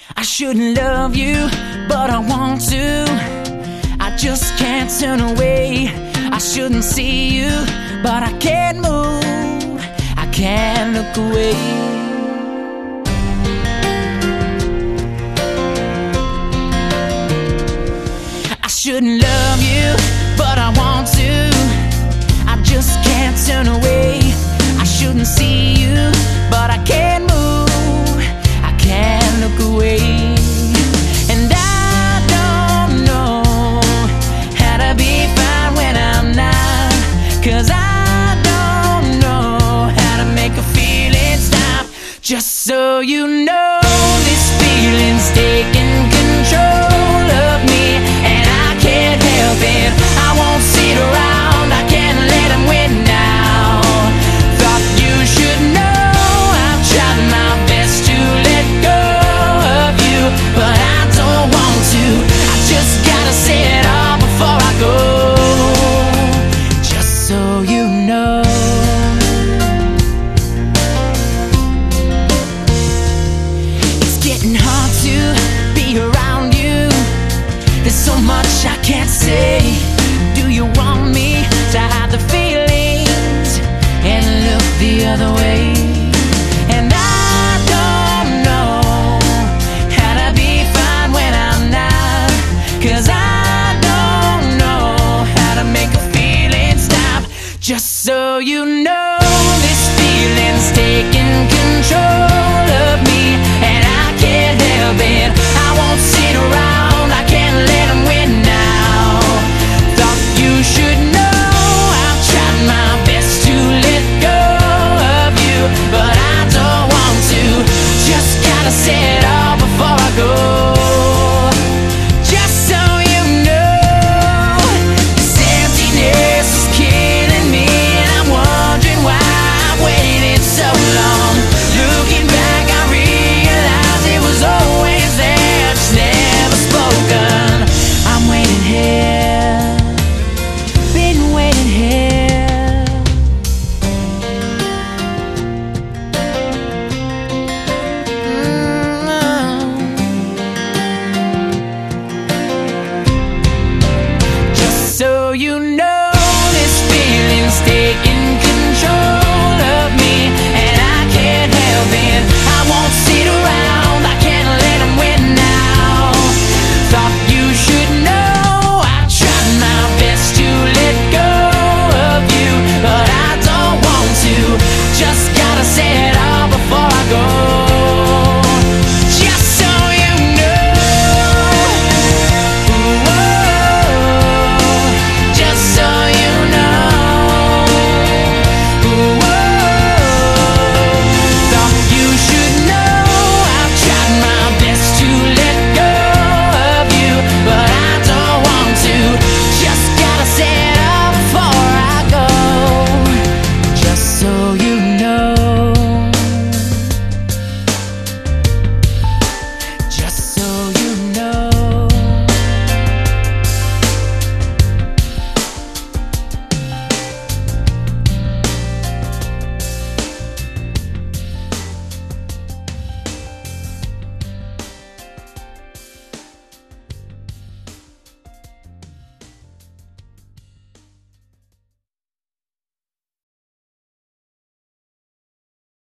I shouldn't love you, but I want to. I just can't turn away. I shouldn't see you, but I can't move. I can't look away. I shouldn't love you, but I want to. I just can't turn away. I shouldn't see you, but I can't move. I can't look away. And I don't know how to be fine when I'm not, 'cause I don't know how to make a feeling stop. Just so you know, this feeling's taking control of me, and I can't help it. I won't sit around, I can't let him win now. Thought you should know I've tried my best to let go of you, but I don't want to. I just gotta say it all before I go. Just so you know, it's getting hard to be around you. There's so much I can't say. Do you want me to hide the feelings and look the other way? And I don't know how to be fine when I'm not, 'cause I don't know how to make a feeling stop. Just so you know, this feeling's taking control of me, and I can't help it. I won't sit around, I can't let him win now. Thought you should know I've tried my best to let go of you, but I don't want to. Just gotta say it all before I go.